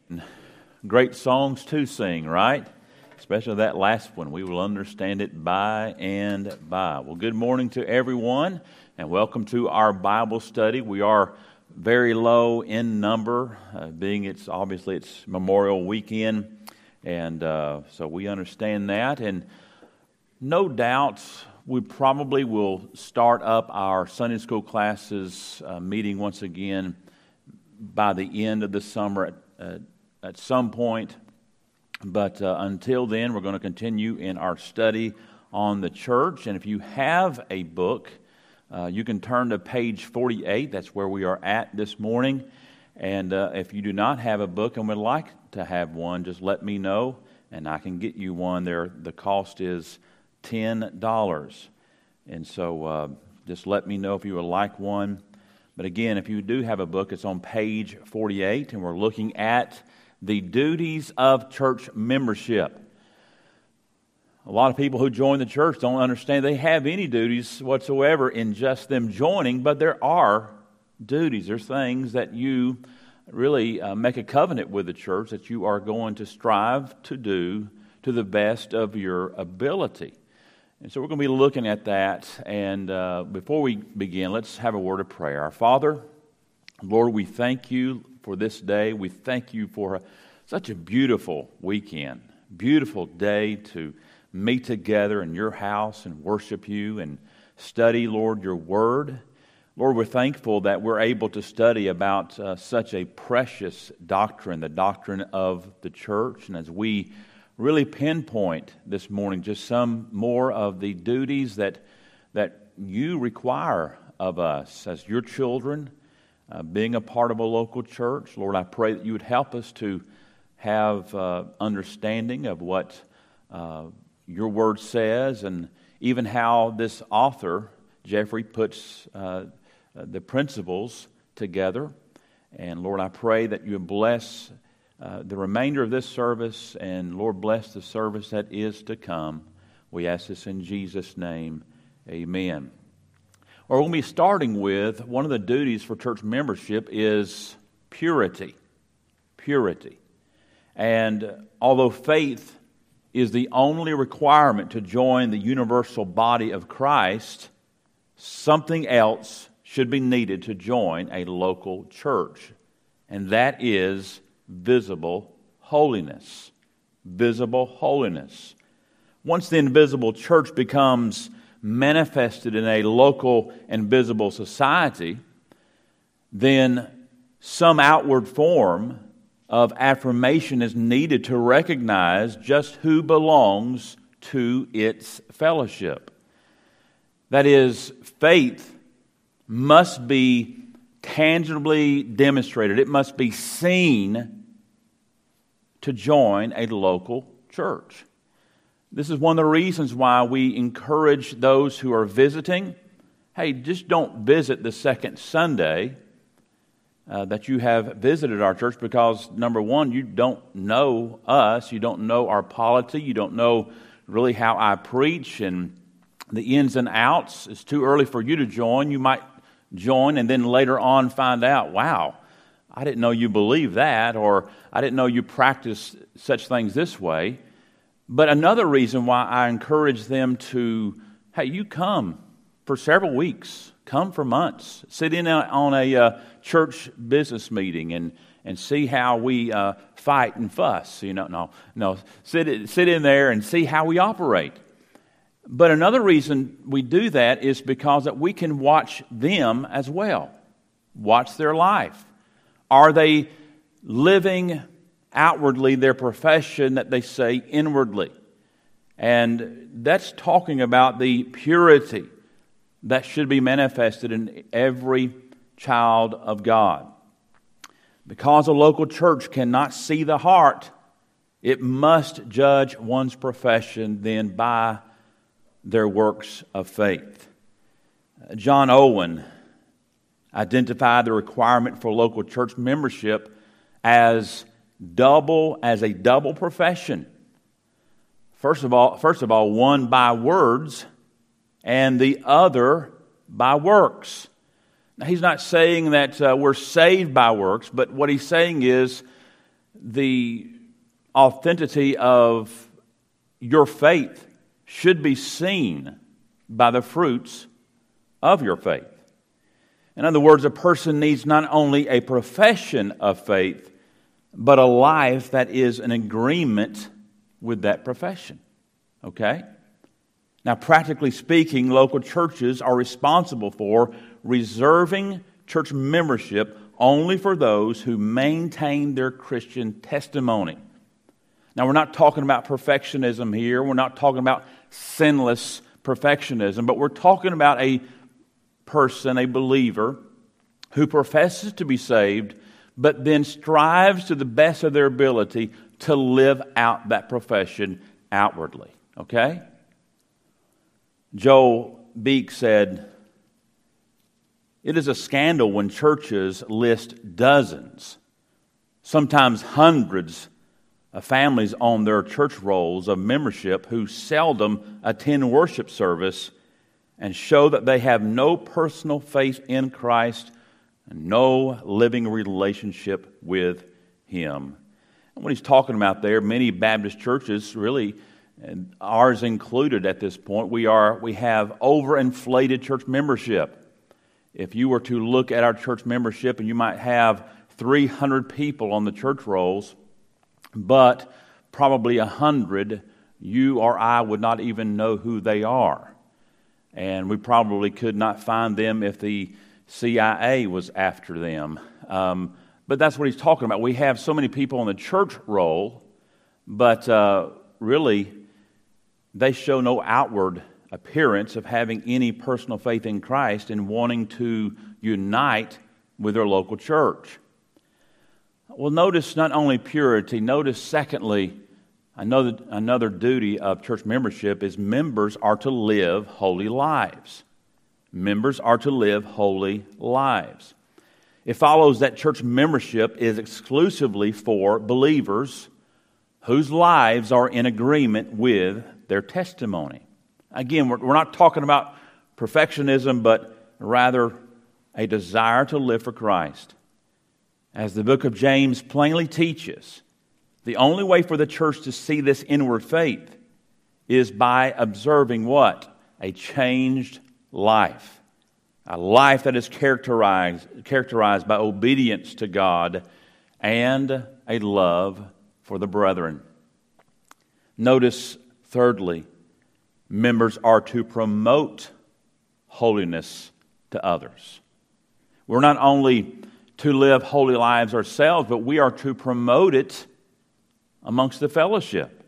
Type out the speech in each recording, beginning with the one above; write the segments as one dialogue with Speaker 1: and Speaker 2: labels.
Speaker 1: Great songs to sing, right? Especially that last one. We will understand it by and by. Well, good morning to everyone, and welcome to our Bible study. We are very low in number, being it's Memorial Weekend, and so we understand that. And no doubt, we probably will start up our Sunday school classes meeting once again by the end of the summer at some point, but until then, we're going to continue in our study on the church. And if you have a book, you can turn to page 48. That's where we are at this morning. And if you do not have a book and would like to have one, just let me know, and I can get you one. There, the cost is $10. And so just let me know if you would like one. But again, if you do have a book, it's on page 48, and we're looking at the duties of church membership. A lot of people who join the church don't understand they have any duties whatsoever in just them joining, but there are duties. There's things that you really make a covenant with the church that you are going to strive to do to the best of your ability. And so we're going to be looking at that. And before we begin, let's have a word of prayer. Our Father, Lord, we thank you for this day. We thank you for such a beautiful weekend, beautiful day to meet together in your house and worship you and study, Lord, your word. Lord, we're thankful that we're able to study about such a precious doctrine, the doctrine of the church. And as we really pinpoint this morning just some more of the duties that you require of us as your children, being a part of a local church. Lord, I pray that you would help us to have understanding of what your word says, and even how this author, Jeffrey, puts the principles together. And Lord, I pray that you would bless the remainder of this service, and Lord, bless the service that is to come. We ask this in Jesus' name. Amen. Or we'll be starting with one of the duties for church membership is purity. Purity. And although faith is the only requirement to join the universal body of Christ, something else should be needed to join a local church, and that is visible holiness. Visible holiness. Once the invisible church becomes manifested in a local and visible society, then some outward form of affirmation is needed to recognize just who belongs to its fellowship. That is, faith must be tangibly demonstrated. It must be seen to join a local church. This is one of the reasons why we encourage those who are visiting, hey, just don't visit the second Sunday that you have visited our church, because number one, you don't know us, you don't know our polity, you don't know really how I preach and the ins and outs. It's too early for you to join. You might join and then later on find out, wow, I didn't know you believe that, or I didn't know you practice such things this way. But another reason why I encourage them to, hey, you come for several weeks, come for months, sit in on a church business meeting and see how we fight and fuss. Sit in there and see how we operate. But another reason we do that is because that we can watch them as well, watch their life. Are they living outwardly their profession that they say inwardly? And that's talking about the purity that should be manifested in every child of God. Because a local church cannot see the heart, it must judge one's profession then by their works of faith. John Owen identified the requirement for local church membership as a double profession. First of all, one by words and the other by works. Now, he's not saying that we're saved by works, but what he's saying is the authenticity of your faith should be seen by the fruits of your faith. In other words, a person needs not only a profession of faith, but a life that is in agreement with that profession. Okay? Now, practically speaking, local churches are responsible for reserving church membership only for those who maintain their Christian testimony. Now, we're not talking about perfectionism here. We're not talking about sinless perfectionism, but we're talking about a person, a believer, who professes to be saved, but then strives to the best of their ability to live out that profession outwardly. Okay? Joel Beek said, "It is a scandal when churches list dozens, sometimes hundreds of families on their church rolls of membership who seldom attend worship service and show that they have no personal faith in Christ and no living relationship with Him." And what he's talking about there, many Baptist churches, really, and ours included at this point, we have overinflated church membership. If you were to look at our church membership, and you might have 300 people on the church rolls, but probably 100, you or I would not even know who they are. And we probably could not find them if the CIA was after them. But that's what he's talking about. We have so many people on the church roll, but really, they show no outward appearance of having any personal faith in Christ and wanting to unite with their local church. Well, notice not only purity, notice secondly, another duty of church membership is members are to live holy lives. Members are to live holy lives. It follows that church membership is exclusively for believers whose lives are in agreement with their testimony. Again, we're not talking about perfectionism, but rather a desire to live for Christ. As the book of James plainly teaches, the only way for the church to see this inward faith is by observing what? A changed life. A life that is characterized by obedience to God and a love for the brethren. Notice, thirdly, members are to promote holiness to others. We're not only to live holy lives ourselves, but we are to promote it amongst the fellowship.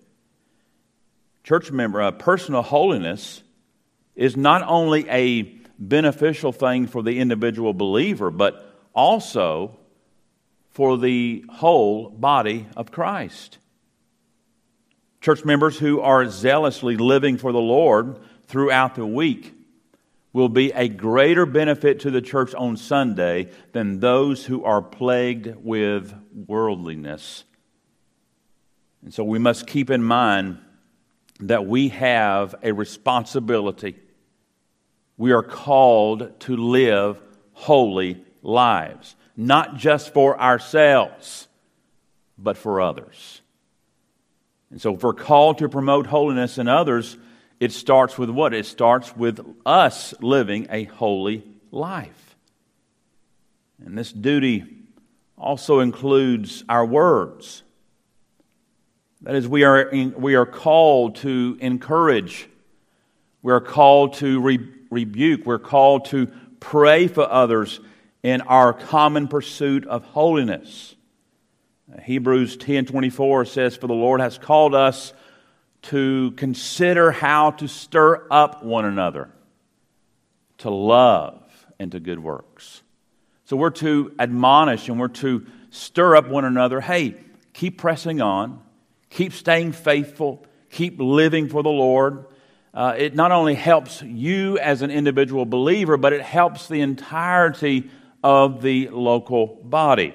Speaker 1: Personal holiness is not only a beneficial thing for the individual believer, but also for the whole body of Christ. Church members who are zealously living for the Lord throughout the week will be a greater benefit to the church on Sunday than those who are plagued with worldliness. And so we must keep in mind that we have a responsibility. We are called to live holy lives, not just for ourselves, but for others. And so if we're called to promote holiness in others, it starts with what? It starts with us living a holy life. And this duty also includes our words. That is, we are called to encourage. We are called to rebuke. We're called to pray for others in our common pursuit of holiness. Hebrews 10:24 says, "For the Lord has called us to consider how to stir up one another to love and to good works." So we're to admonish and we're to stir up one another. Hey, keep pressing on. Keep staying faithful. Keep living for the Lord. It not only helps you as an individual believer, but it helps the entirety of the local body.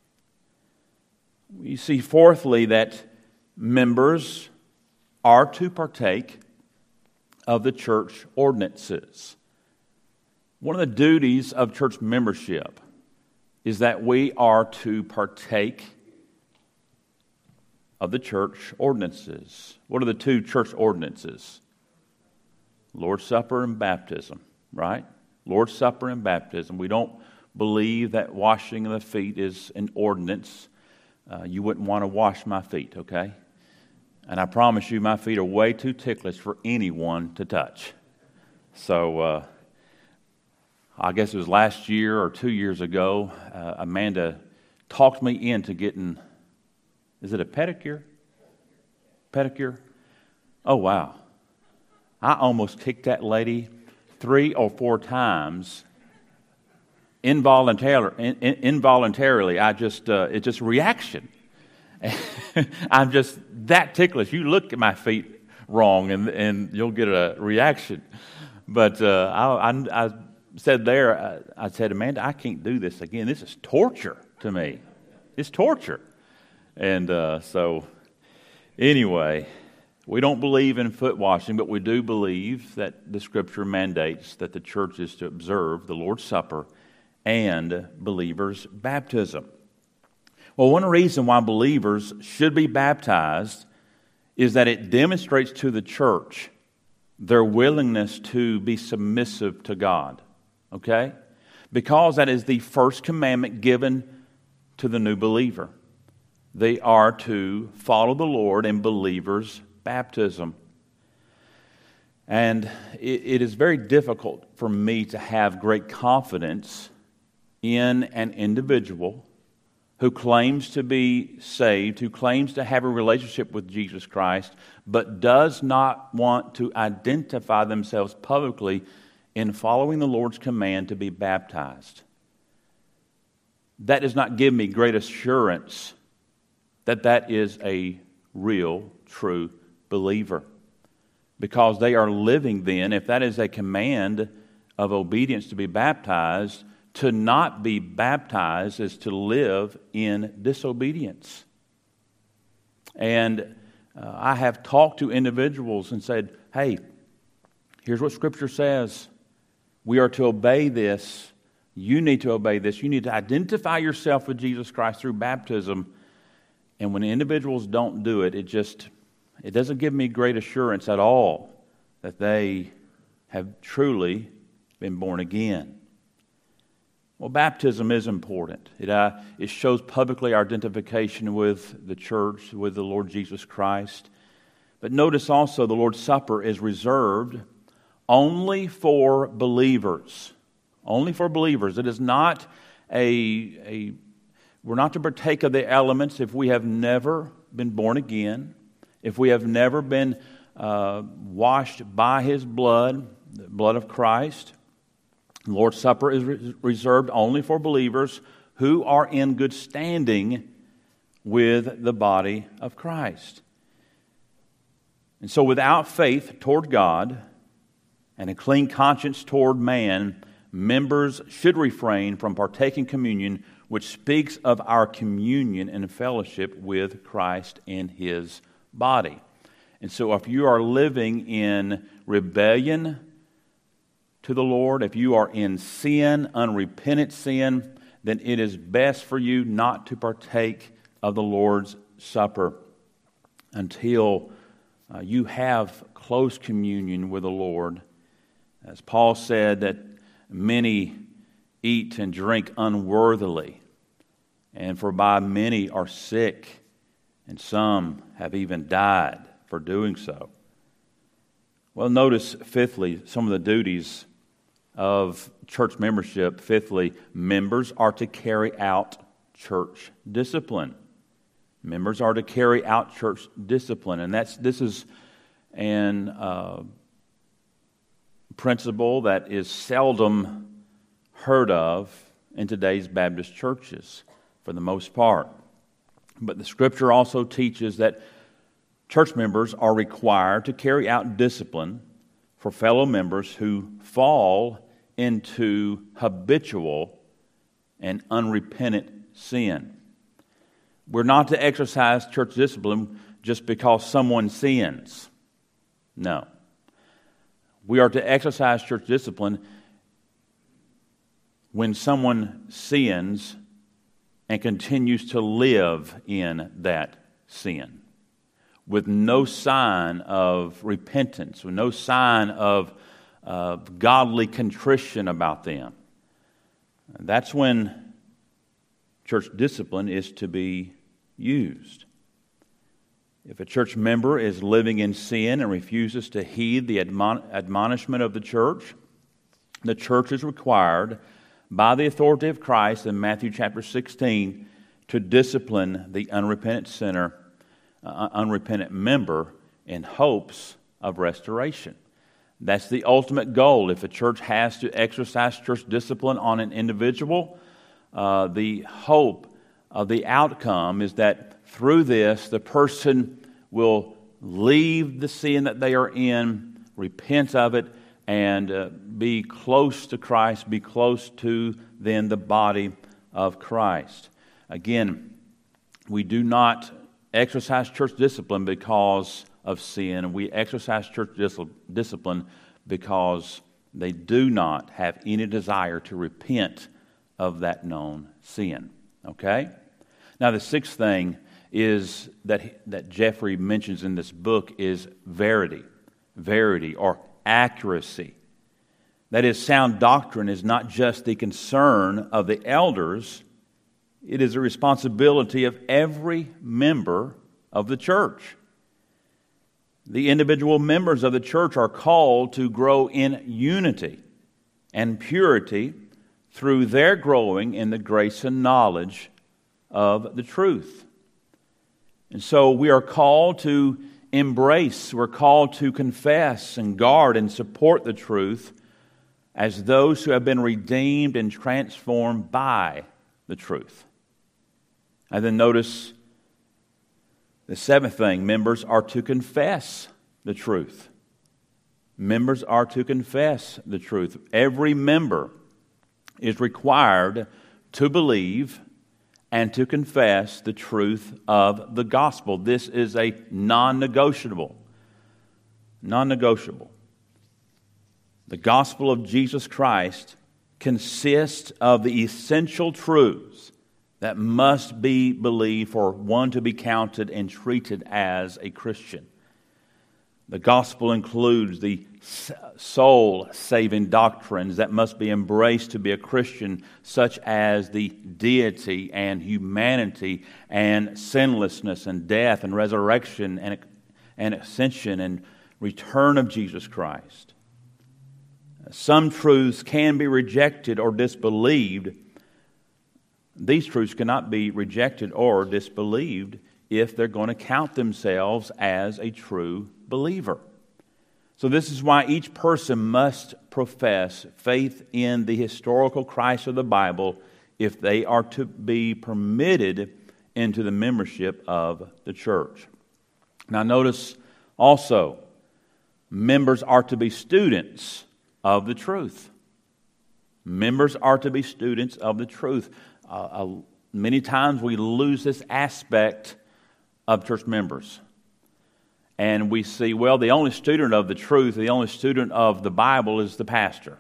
Speaker 1: We see fourthly that members are to partake of the church ordinances. One of the duties of church membership is that we are to partake of the church ordinances. What are the two church ordinances? Lord's Supper and baptism, right? Lord's Supper and baptism. We don't believe that washing of the feet is an ordinance. You wouldn't want to wash my feet, okay? And I promise you, my feet are way too ticklish for anyone to touch. So, I guess it was last year or 2 years ago, Amanda talked me into getting, is it a pedicure? Pedicure? Oh, wow. I almost kicked that lady 3 or 4 times involuntarily. It's just reaction. I'm just that ticklish. You look at my feet wrong and you'll get a reaction. But I said there, I said, Amanda, I can't do this again. This is torture to me. It's torture. And so anyway, we don't believe in foot washing, but we do believe that the Scripture mandates that the church is to observe the Lord's Supper and believers' baptism. Well, one reason why believers should be baptized is that it demonstrates to the church their willingness to be submissive to God. Okay? Because that is the first commandment given to the new believer. They are to follow the Lord in believers' baptism. And it is very difficult for me to have great confidence in an individual who claims to be saved, who claims to have a relationship with Jesus Christ, but does not want to identify themselves publicly in following the Lord's command to be baptized. That does not give me great assurance that that is a real, true believer. Because they are living then, if that is a command of obedience to be baptized, to not be baptized is to live in disobedience. And I have talked to individuals and said, hey, here's what Scripture says. We are to obey this. You need to obey this. You need to identify yourself with Jesus Christ through baptism. And when individuals don't do it, it doesn't give me great assurance at all that they have truly been born again. Well, baptism is important. It shows publicly our identification with the church, with the Lord Jesus Christ. But notice also the Lord's Supper is reserved only for believers. Only for believers. It is not we're not to partake of the elements if we have never been born again, if we have never been washed by His blood, the blood of Christ. The Lord's Supper is reserved only for believers who are in good standing with the body of Christ. And so without faith toward God and a clean conscience toward man, members should refrain from partaking communion, which speaks of our communion and fellowship with Christ and His body. And so if you are living in rebellion to the Lord, if you are in sin, unrepentant sin, then it is best for you not to partake of the Lord's Supper until you have close communion with the Lord. As Paul said, that many eat and drink unworthily, and for by many are sick, and some have even died for doing so. Well, notice, fifthly, some of the duties of church membership. Fifthly, members are to carry out church discipline. Members are to carry out church discipline, and this is an principle that is seldom heard of in today's Baptist churches, for the most part. But the Scripture also teaches that church members are required to carry out discipline for fellow members who fall into habitual and unrepentant sin. We're not to exercise church discipline just because someone sins. No. We are to exercise church discipline when someone sins and continues to live in that sin. with no sign of repentance, with no sign of godly contrition about them, that's when church discipline is to be used. If a church member is living in sin and refuses to heed the admonishment of the church is required by the authority of Christ in Matthew chapter 16 to discipline the unrepentant sinner, unrepentant member in hopes of restoration. That's the ultimate goal. If a church has to exercise church discipline on an individual, the hope of the outcome is that through this, the person will leave the sin that they are in, repent of it, and be close to Christ, be close to then the body of Christ. Again, we do not exercise church discipline because of sin. We exercise church discipline because they do not have any desire to repent of that known sin. Okay? Now, the sixth thing is that Jeffrey mentions in this book is verity or accuracy. That is, sound doctrine is not just the concern of the elders, it is a responsibility of every member of the church. The individual members of the church are called to grow in unity and purity through their growing in the grace and knowledge of the truth. And so we are called to embrace, we're called to confess and guard and support the truth as those who have been redeemed and transformed by the truth. And then notice the seventh thing, members are to confess the truth. Members are to confess the truth. Every member is required to believe and to confess the truth of the gospel. This is a non-negotiable. Non-negotiable. The gospel of Jesus Christ consists of the essential truths that must be believed for one to be counted and treated as a Christian. The gospel includes the soul-saving doctrines that must be embraced to be a Christian, such as the deity and humanity and sinlessness and death and resurrection and ascension and return of Jesus Christ. Some truths can be rejected or disbelieved. These truths cannot be rejected or disbelieved if they're going to count themselves as a true believer. So this is why each person must profess faith in the historical Christ of the Bible if they are to be permitted into the membership of the church. Now notice also, members are to be students of the truth. Members are to be students of the truth. Many times we lose this aspect of church members. And we see, well, the only student of the truth, the only student of the Bible is the pastor.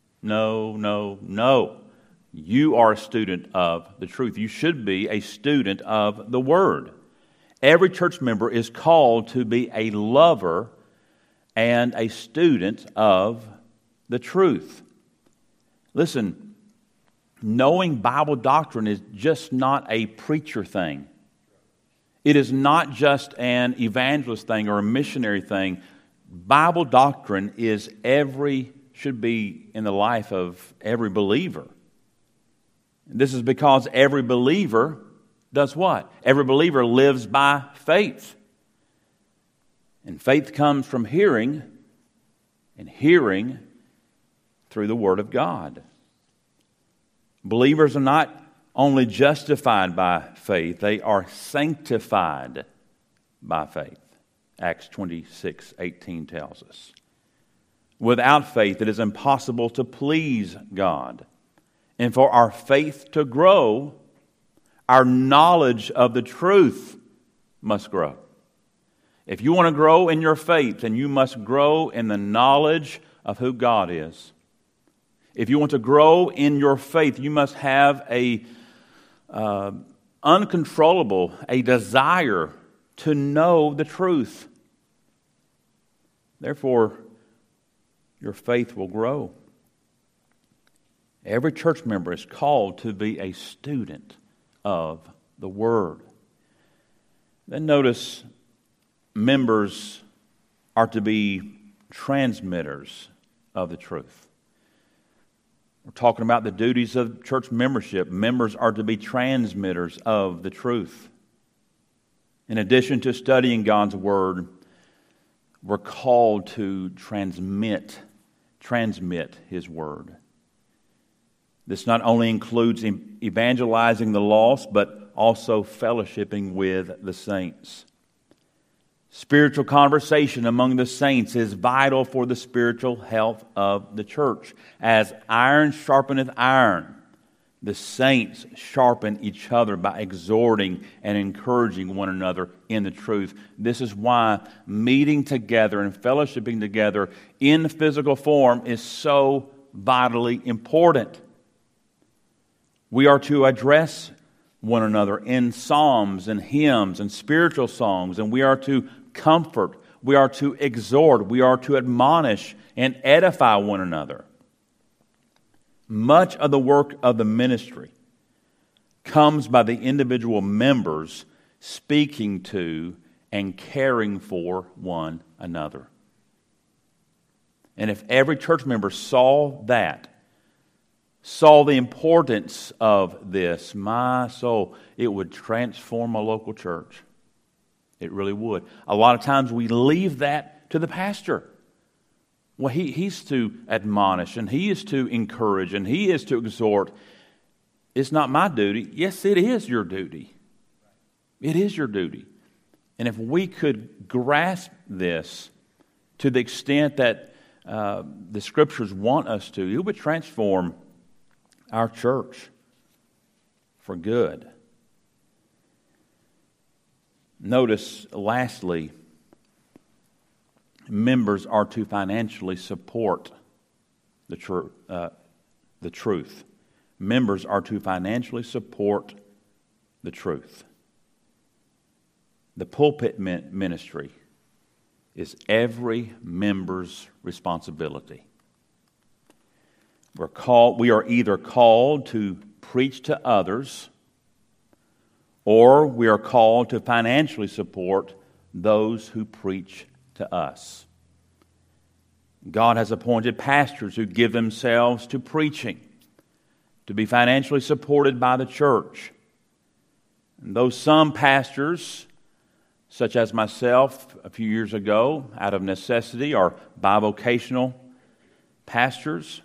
Speaker 1: No. You are a student of the truth. You should be a student of the Word. Every church member is called to be a lover and a student of the truth. Listen, knowing Bible doctrine is just not a preacher thing. It is not just an evangelist thing or a missionary thing. Bible doctrine should be in the life of every believer. And this is because every believer does what? Every believer lives by faith. And faith comes from hearing, and hearing through the Word of God. Believers are not only justified by faith, they are sanctified by faith. Acts 26:18 tells us. Without faith, it is impossible to please God. And for our faith to grow, our knowledge of the truth must grow. If you want to grow in your faith, then you must grow in the knowledge of who God is. If you want to grow in your faith, you must have a desire to know the truth. Therefore, your faith will grow. Every church member is called to be a student of the Word. Then notice, members are to be transmitters of the truth. We're talking about the duties of church membership. Members are to be transmitters of the truth. In addition to studying God's Word, we're called to transmit His Word. This not only includes evangelizing the lost, but also fellowshipping with the saints. Spiritual conversation among the saints is vital for the spiritual health of the church. As iron sharpeneth iron, the saints sharpen each other by exhorting and encouraging one another in the truth. This is why meeting together and fellowshipping together in physical form is so vitally important. We are to address one another in psalms and hymns and spiritual songs, and we are to comfort, we are to exhort, we are to admonish and edify one another. Much of the work of the ministry comes by the individual members speaking to and caring for one another. And if every church member saw the importance of this, my soul, it would transform a local church. It really would. A lot of times we leave that to the pastor. Well, he's to admonish, and he is to encourage, and he is to exhort. It's not my duty. Yes, it is your duty. It is your duty. And if we could grasp this to the extent that the Scriptures want us to, it would transform our church for good. Notice, lastly, members are to financially support the truth. Members are to financially support the truth. The pulpit ministry is every member's responsibility. We are either called to preach to others, or we are called to financially support those who preach to us. God has appointed pastors who give themselves to preaching, to be financially supported by the church. And though some pastors, such as myself a few years ago, out of necessity, are bivocational pastors,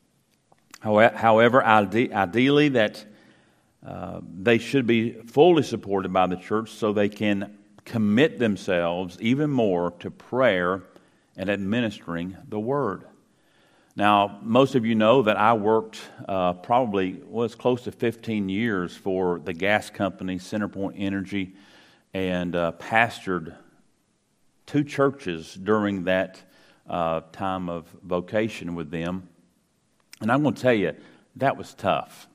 Speaker 1: however, ideally that they should be fully supported by the church so they can commit themselves even more to prayer and administering the Word. Now, most of you know that I worked it's close to 15 years for the gas company, CenterPoint Energy, and pastored 2 churches during that time of vocation with them. And I'm going to tell you, that was tough.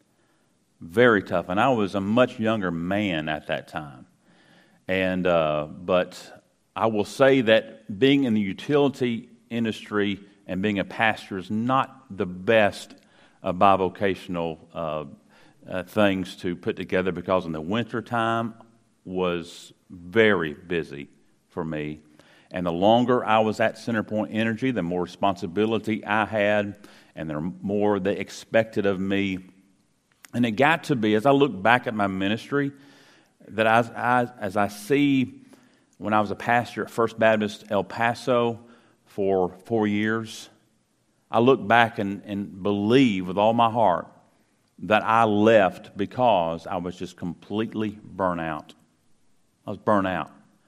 Speaker 1: Very tough. And I was a much younger man at that time. And but I will say that being in the utility industry and being a pastor is not the best bivocational things to put together, because in the wintertime was very busy for me. And the longer I was at CenterPoint Energy, the more responsibility I had, and the more they expected of me. And it got to be, as I look back at my ministry, that as I see when I was a pastor at First Baptist El Paso for 4 years, I look back and believe with all my heart that I left because I was just completely burnt out. I was burnt out.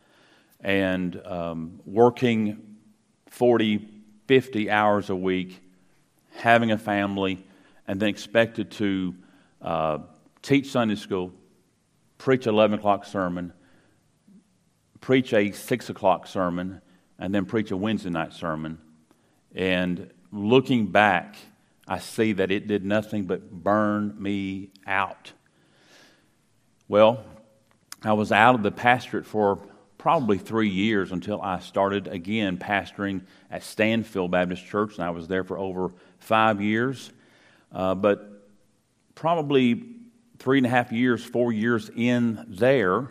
Speaker 1: And working 40, 50 hours a week, having a family, and then expected to teach Sunday school, preach an 11 o'clock sermon, preach a 6 o'clock sermon, and then preach a Wednesday night sermon. And looking back, I see that it did nothing but burn me out. Well, I was out of the pastorate for probably 3 years until I started again pastoring at Stanfield Baptist Church, and I was there for over 5 years. But probably 3.5 years, 4 years in there,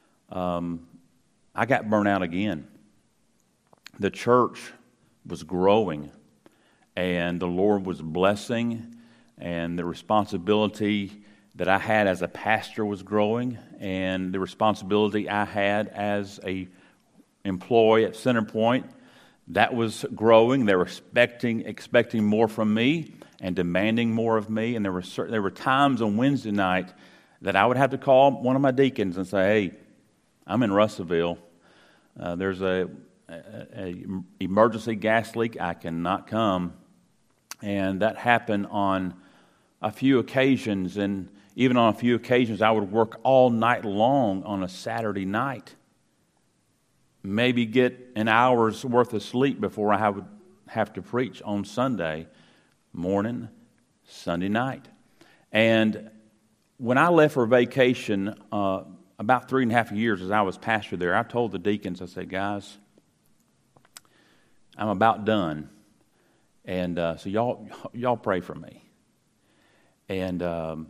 Speaker 1: I got burnt out again. The church was growing, and the Lord was blessing, and the responsibility that I had as a pastor was growing, and the responsibility I had as a employee at Centerpoint, that was growing. They were expecting more from me and demanding more of me. And there were times on Wednesday night that I would have to call one of my deacons and say, "Hey, I'm in Russellville. There's a emergency gas leak. I cannot come." And that happened on a few occasions, and even on a few occasions, I would work all night long on a Saturday night. Maybe get an hour's worth of sleep before I would have to preach on Sunday morning, Sunday night. And when I left for vacation, about 3.5 years as I was pastor there, I told the deacons, I said, "Guys, I'm about done. And so y'all pray for me." And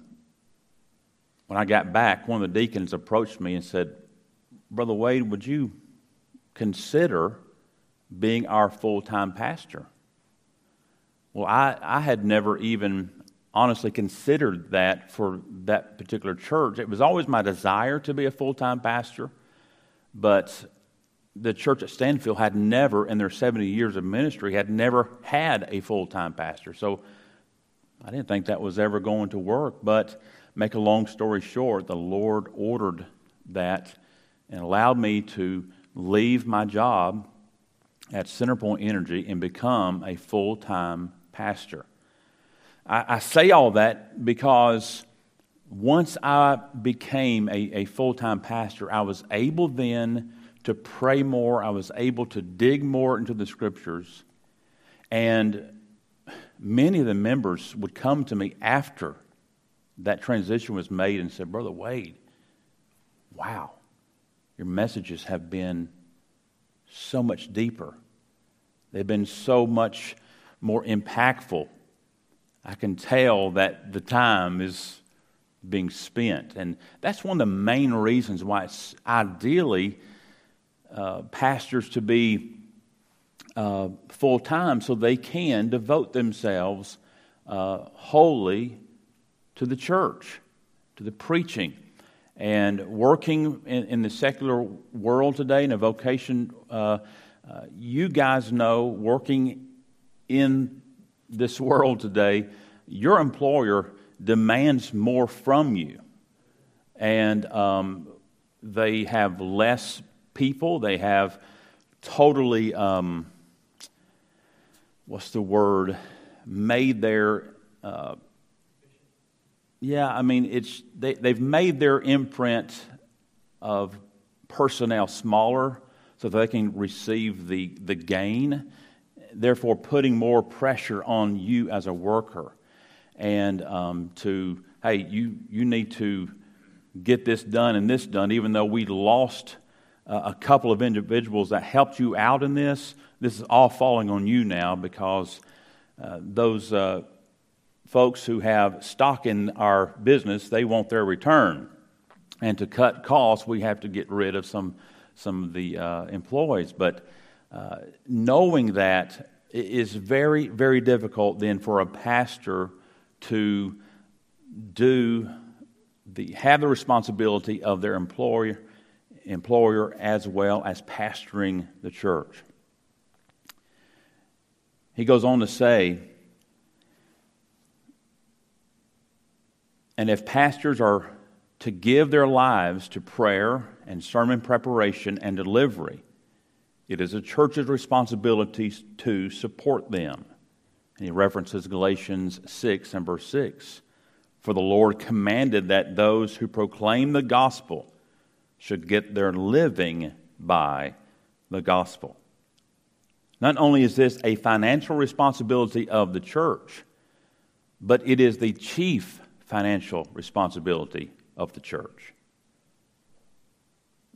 Speaker 1: when I got back, one of the deacons approached me and said, "Brother Wade, would you consider being our full-time pastor?" Well, I had never even honestly considered that for that particular church. It was always my desire to be a full-time pastor, but the church at Stanfield had never, in their 70 years of ministry, had never had a full-time pastor. So I didn't think that was ever going to work. But make a long story short, the Lord ordered that and allowed me to leave my job at Centerpoint Energy and become a full-time pastor. I say all that because once I became a full-time pastor, I was able then to pray more. I was able to dig more into the Scriptures. And many of the members would come to me after that transition was made and said, "Brother Wade, wow, your messages have been so much deeper. They've been so much more impactful. I can tell that the time is being spent." And that's one of the main reasons why it's ideally pastors to be full-time, so they can devote themselves wholly to the church, to the preaching. And working in the secular world today, in a vocation, you guys know, working in this world today, your employer demands more from you. And they have less people. They have totally, made their... they've made their imprint of personnel smaller so they can receive the gain, therefore putting more pressure on you as a worker. And you need to get this done and this done, even though we lost a couple of individuals that helped you out in this. This is all falling on you now because those folks who have stock in our business, they want their return. And to cut costs, we have to get rid of some of the employees. But knowing that is very, very difficult then for a pastor to have the responsibility of their employer as well as pastoring the church. He goes on to say, "And if pastors are to give their lives to prayer and sermon preparation and delivery, it is a church's responsibility to support them." And he references Galatians 6 and verse 6. "For the Lord commanded that those who proclaim the gospel should get their living by the gospel." Not only is this a financial responsibility of the church, but it is the chief financial responsibility of the church.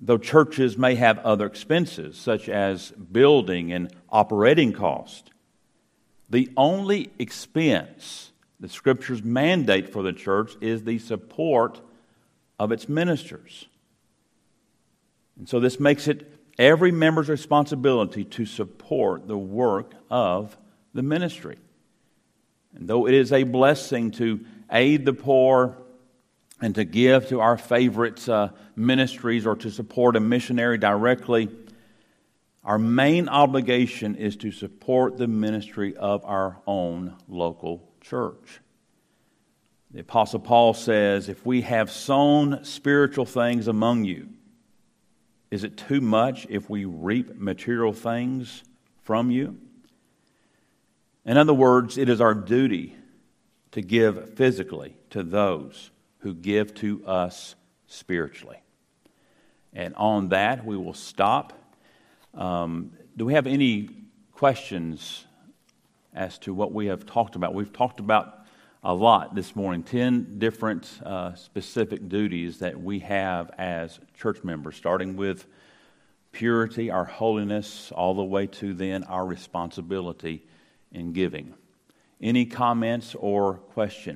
Speaker 1: though churches may have other expenses, such as building and operating cost, the only expense the Scriptures mandate for the church is the support of its ministers. And so this makes it every member's responsibility to support the work of the ministry. And though it is a blessing to aid the poor and to give to our favorite ministries or to support a missionary directly, our main obligation is to support the ministry of our own local church. The Apostle Paul says, if we have sown spiritual things among you, is it too much if we reap material things from you? In other words, it is our duty to give physically to those who give to us spiritually. And on that, we will stop. Do we have any questions as to what we have talked about? We've talked about a lot this morning, 10 different specific duties that we have as church members, starting with purity, our holiness, all the way to then our responsibility in giving. Any comments or question?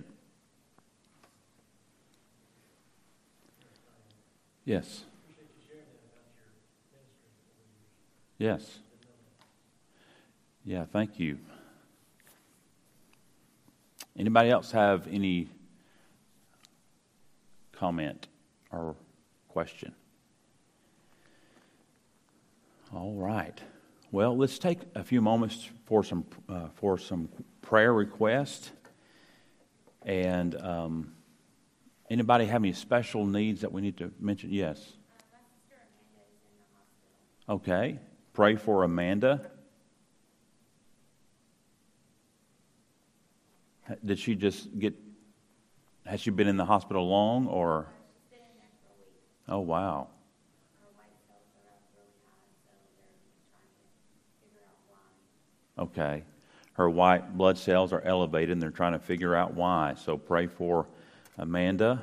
Speaker 1: Yes. Yes. Yeah, thank you. Anybody else have any comment or question? All right. Well, let's take a few moments for some prayer requests. And anybody have any special needs that we need to mention? Yes.
Speaker 2: My sister Amanda is in the hospital.
Speaker 1: Okay. Pray for Amanda. Did she just get, has she been in the hospital long or?
Speaker 2: She's been in there for a week.
Speaker 1: Oh, wow.
Speaker 2: Her white cells are up really high, so they're trying to figure out why.
Speaker 1: Okay. Her white blood cells are elevated and they're trying to figure out why. So pray for Amanda.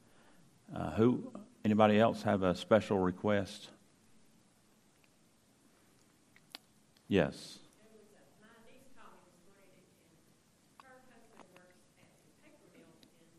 Speaker 1: Anybody else have a special request? Yes.
Speaker 3: My niece called me this morning, and her husband works at a paper mill in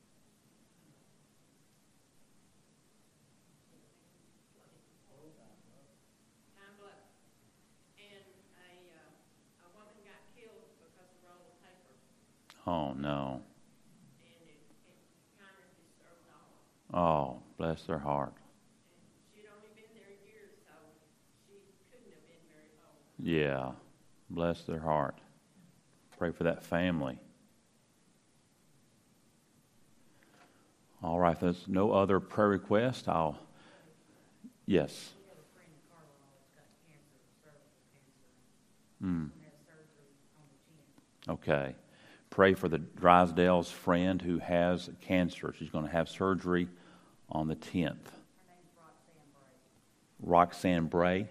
Speaker 3: Pine Bluff. And a woman got killed because of roll of paper,
Speaker 1: Oh, no.
Speaker 3: and it kind of disturbed all of them.
Speaker 1: Oh, bless their heart.
Speaker 3: And she'd only been there a year, so she couldn't have been very long.
Speaker 1: Yeah. Bless their heart. Pray for that family. All right. If there's no other prayer request, yes.
Speaker 4: We have a friend in Carlisle that's got cancer, cervical cancer, and has surgery on the 10th.
Speaker 1: Okay. Pray for the Drysdale's friend who has cancer. She's going to have surgery on the 10th.
Speaker 4: Her name's Roxanne Bray.
Speaker 1: Roxanne Bray.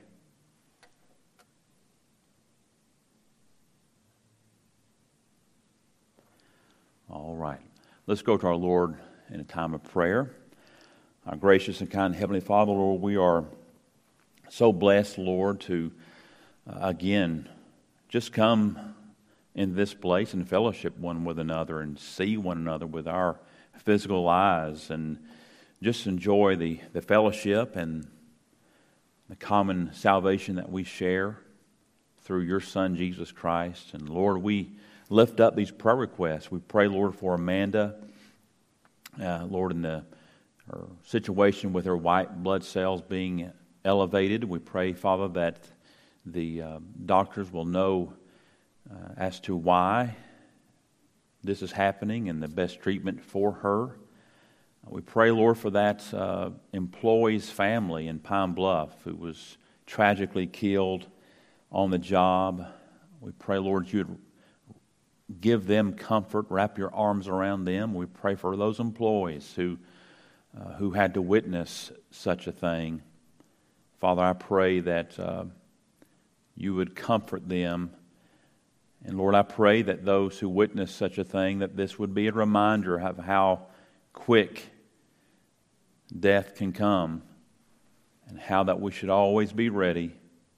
Speaker 1: All right. Let's go to our Lord in a time of prayer. Our gracious and kind Heavenly Father, Lord, we are so blessed, Lord, to again just come in this place and fellowship one with another and see one another with our physical eyes and just enjoy the fellowship and the common salvation that we share through your Son, Jesus Christ. And Lord, we lift up these prayer requests. We pray, Lord, for Amanda, Lord, in her situation with her white blood cells being elevated. We pray, Father, that the doctors will know as to why this is happening and the best treatment for her. We pray, Lord, for that employee's family in Pine Bluff who was tragically killed on the job. We pray, Lord, you would give them comfort, wrap your arms around them. We pray for those employees who had to witness such a thing. Father, I pray that you would comfort them. And Lord, I pray that those who witness such a thing, that this would be a reminder of how quick death can come how that we should always be ready.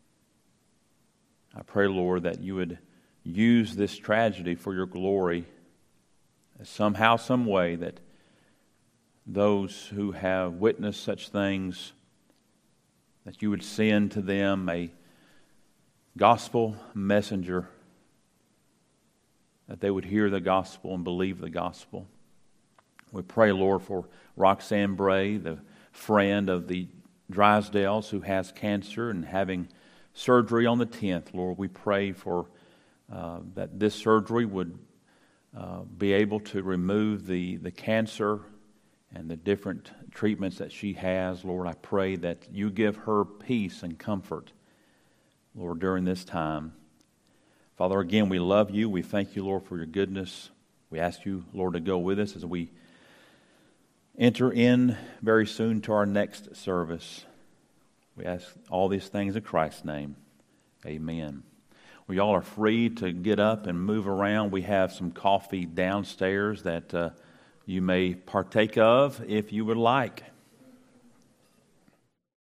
Speaker 1: I pray, Lord, that you would use this tragedy for your glory, somehow, some way, that those who have witnessed such things, that you would send to them a gospel messenger, that they would hear the gospel and believe the gospel. We pray, Lord, for Roxanne Bray, the friend of the Drysdales who has cancer and having surgery on the 10th. Lord, we pray for that this surgery would be able to remove the cancer and the different treatments that she has. Lord, I pray that you give her peace and comfort, Lord, during this time. Father, again, we love you. We thank you, Lord, for your goodness. We ask you, Lord, to go with us as we enter in very soon to our next service. We ask all these things in Christ's name. Amen. Well, y'all are free to get up and move around. We have some coffee downstairs that you may partake of if you would like.